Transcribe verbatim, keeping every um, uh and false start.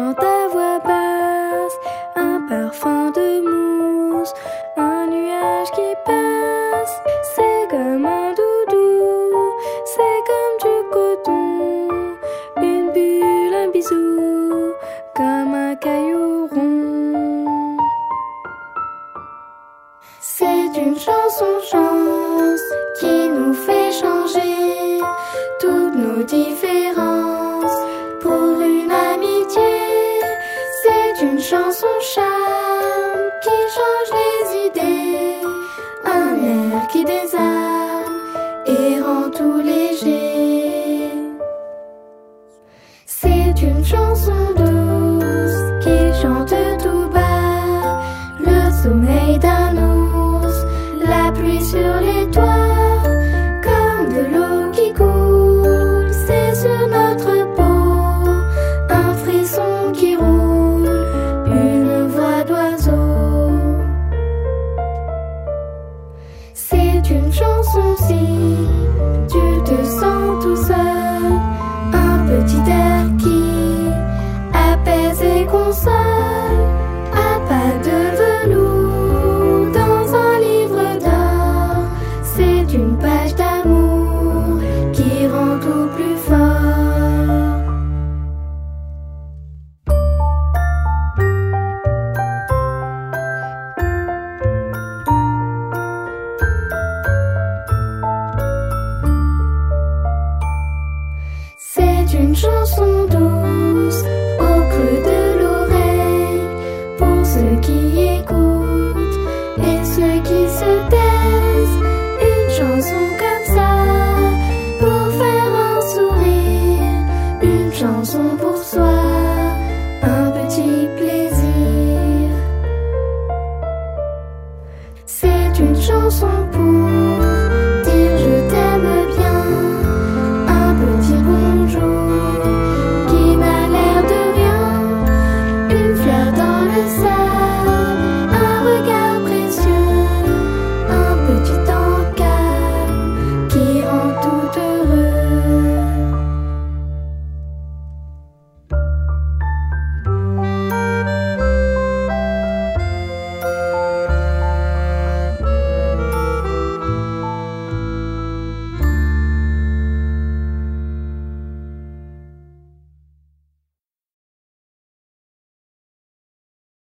J'entends ta voix basse, un parfum de mousse, un nuage qui passe. C'est comme un doudou, c'est comme du coton, une bulle, un bisou, comme un caillou rond. C'est une chanson chance qui nous fait changer toutes nos différences pour une amitié. C'est une chanson charme qui change les idées, un air qui désarme et rend tout léger. C'est une chanson douce qui chante tout bas, le sommeil d'un ours, la pluie sur les toits, comme de l'eau qui coule, c'est sur notre peau, un frisson qui roule, une voix d'oiseau. C'est une chanson si tu te sens tout seul, un petit air qui apaise et console.